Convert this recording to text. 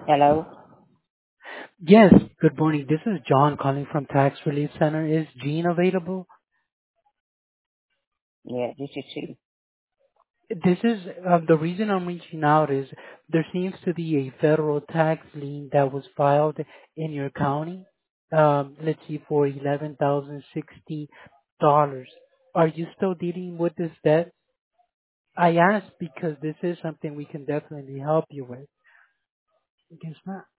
Hello? Yes, good morning. This is John calling from Tax Relief Center. Is Jean available? Yeah, this is she. This is the reason I'm reaching out is there seems to be a federal tax lien that was filed in your county. Let's see, for $11,060. Are you still dealing with this debt? I asked because this is something we can definitely help you with. I guess not.